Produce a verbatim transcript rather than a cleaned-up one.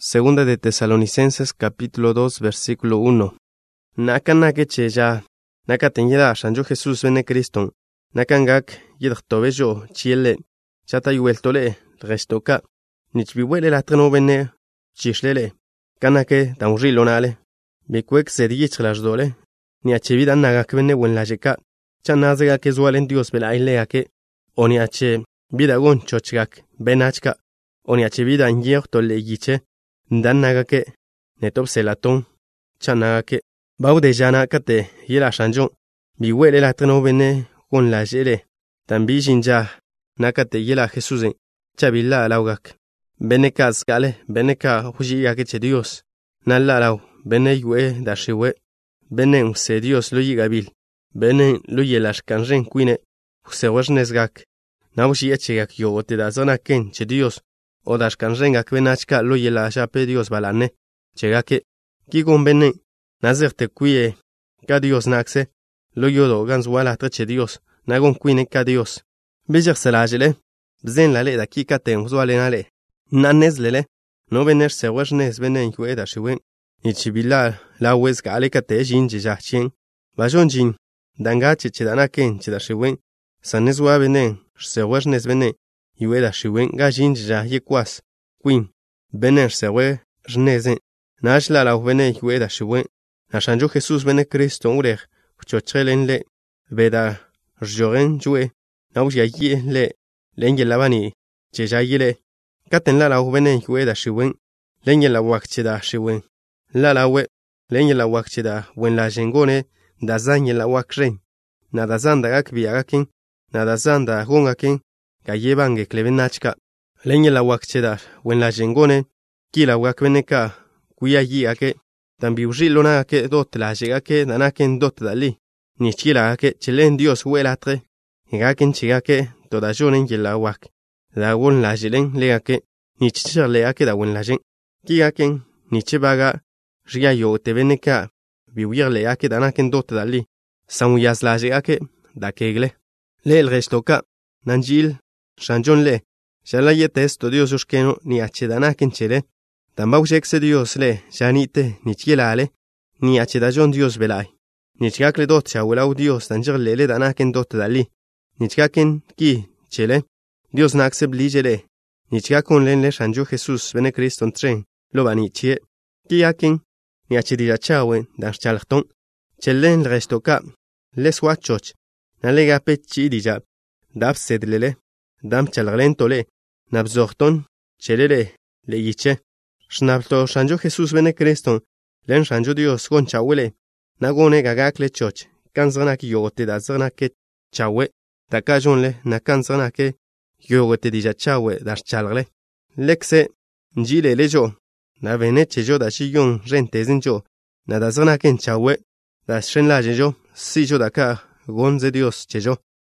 Segunda de Tesalonicenses capítulo dos versículo uno. Naka nake cheya, naka tenyeda shanjo Jesús bene Cristo, naka ngak yedhtobejo chiele, chata yueltole, restoka, nichbiwele la treno bene, chishlele, kanake taunrilonale, bekwek sedich lasdole, ni achevida nagak bene wen lajeka, chanazega que zualen Dios belaileake, oni ache vida gon chochgak, benachka, oni achevida nyertole yiche, ndan nagake, netop selaton, chanagake, baude jana kate, yela shanjon, biwele la treno bene, gon la jele, tambi jinja, nakate yela Jesusen, chabila laugak, bene kazkale, bene ka huji yake Dios, nalla lau, bene yue dashiwe, bene unse Dios lo yigabil, bene lo yelash kanjen kuine, usewajnesgak, naushi echegak yogote da zona ken che Dios, o dash kanjengak benachka lo yelasha pe Dios balane, chegake, kigon bene, nazerte kuye, ka Dios nakse, lo yodo ganzwala treche Dios, nagon kuine ka Dios, bejer selajele, bzen lale da kika te uzwale nale, nanez lele, no bener sewajnes bene yue da shiwen, ichibila la wezka alekate jinji jachien, bajon jin, danga chedana ken cheda shiwen, sanezwa bene, sewajnes bene, yue da shiwen ga jinji ja yekwas, queen, bener sewe, jnezen, nashla la bene yue da shiwen, nashanjo Jesús bene Cristo urech, chochelen le, beda, joren jue, nauja ye le, lenye labani, cheja yele, katen la la bene yue da shiwen, lenye la wak cheda shiwen. La la we, lenye la wak cheda, wen la jengone, da zanye la wak ren, na da zanda gak biagakin, na da zanda gongakin, ga yebange klebenachka, lenye la wak cheda, wen la jengone, ki la wak veneka, kuya yi ake, tambi ujilona ake dot la jegake, danaken dot dali, ni chila ake, chelen Dios welatre, higaken chigake, toda jonen yela wak, da won la jelen leake, ni chichale ake da wen la jen, kigaken, ni chibaga, Ria yo te veneka, biwir le ake danaken dot dali, samuyas la ake, da kegle. Le el restoka, nanjil, shanjon le, shala yete esto Dios uskeno ni ache danaken chele, tambau jekse Dios le, janite, ni chielale, ni ache dajon Dios belai. Ni chakle dot chawelau Dios danjir lele danaken dot dali, ni chaken ki, chele, Dios nakse blijele, ni chakon len le shanjo Jesús bene Kriston tren, lo bani chie, ki aken, ni achidilla chawe, dan chalton, chelen restoka, les wachoch, nalega pechi dija, dab sedlele, dam chalgalentole, nabzorton, chelele, le yiche, shnabto shanjo Jesús bene Creston, len shanjo Dios con chawele, nagone gagakle choch, kanzanaki yogote da zanake chawe, takajonle, na kanzanake, yogote dija chawe, dar chalgle, lexe, njile lejo, na vene chejo da shiyon rentezin jo, na da zana ken chawe, da shen la jejo, si jo da ka, gonze Dios chejo.